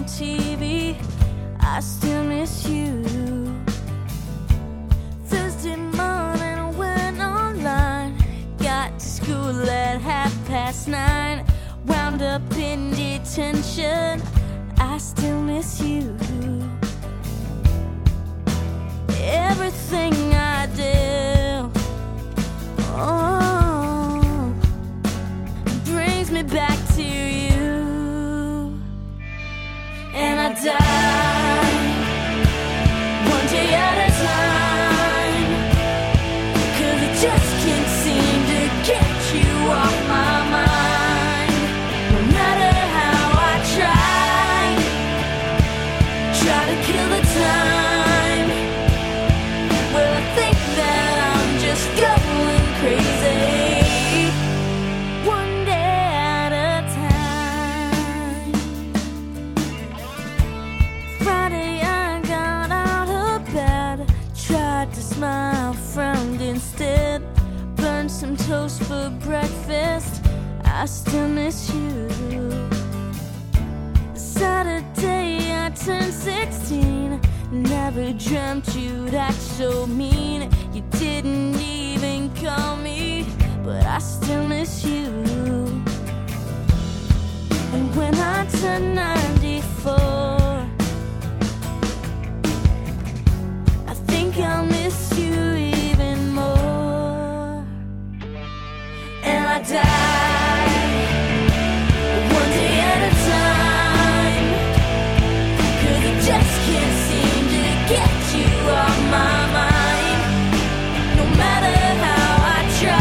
TV, I still miss you. Thursday morning I went online, got to school at 9:30, wound up in detention, I still miss you. Everything I do, oh, brings me back to you. And I die one day at a time, 'cause I just can't seem to get you off my mind. No matter how I try to kill the time. Well, I think that I'm just going crazy, one day at a time. Friday I got out of bed, tried to smile, frowned instead, burned some toast for breakfast, I still miss you. Saturday I turned 16, never dreamt you'd act so mean. You didn't even call me, but I still miss you. And when I turned 94, I think I'll miss you even more. And I die one day at a time, 'cause I just can't seem to get you off my mind. No matter how I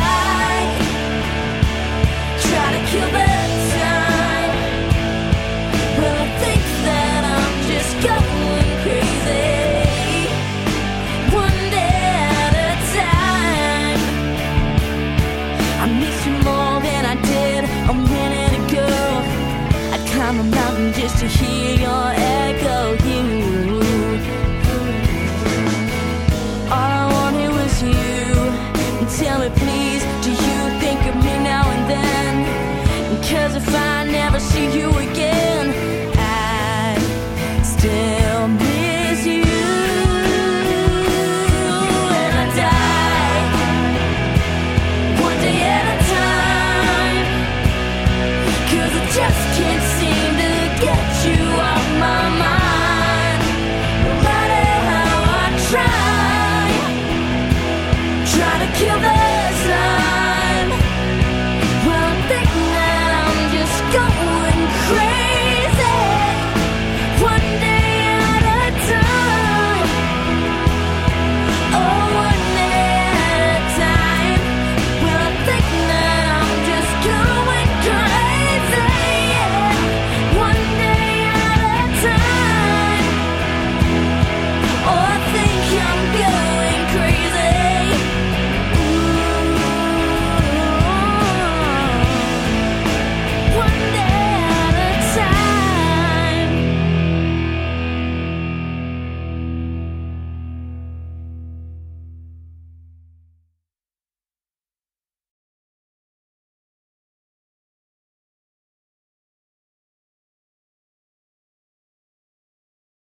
try to kill the time. Well, I think that I'm just going crazy, one day at a time. I miss you more than I did a minute ago. I'd climb a mountain just to hear your echo. You